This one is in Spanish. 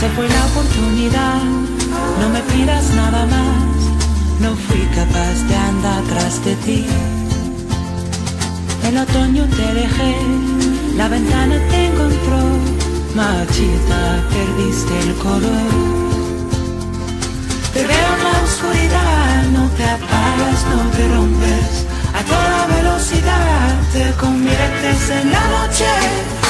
Se fue la oportunidad, no me pidas nada más. No fui capaz de andar tras de ti. En otoño te dejé, la ventana te encontró. Marchita, perdiste el color. Te veo en la oscuridad, no te apagas, no te rompes. A toda velocidad te conviertes en la noche.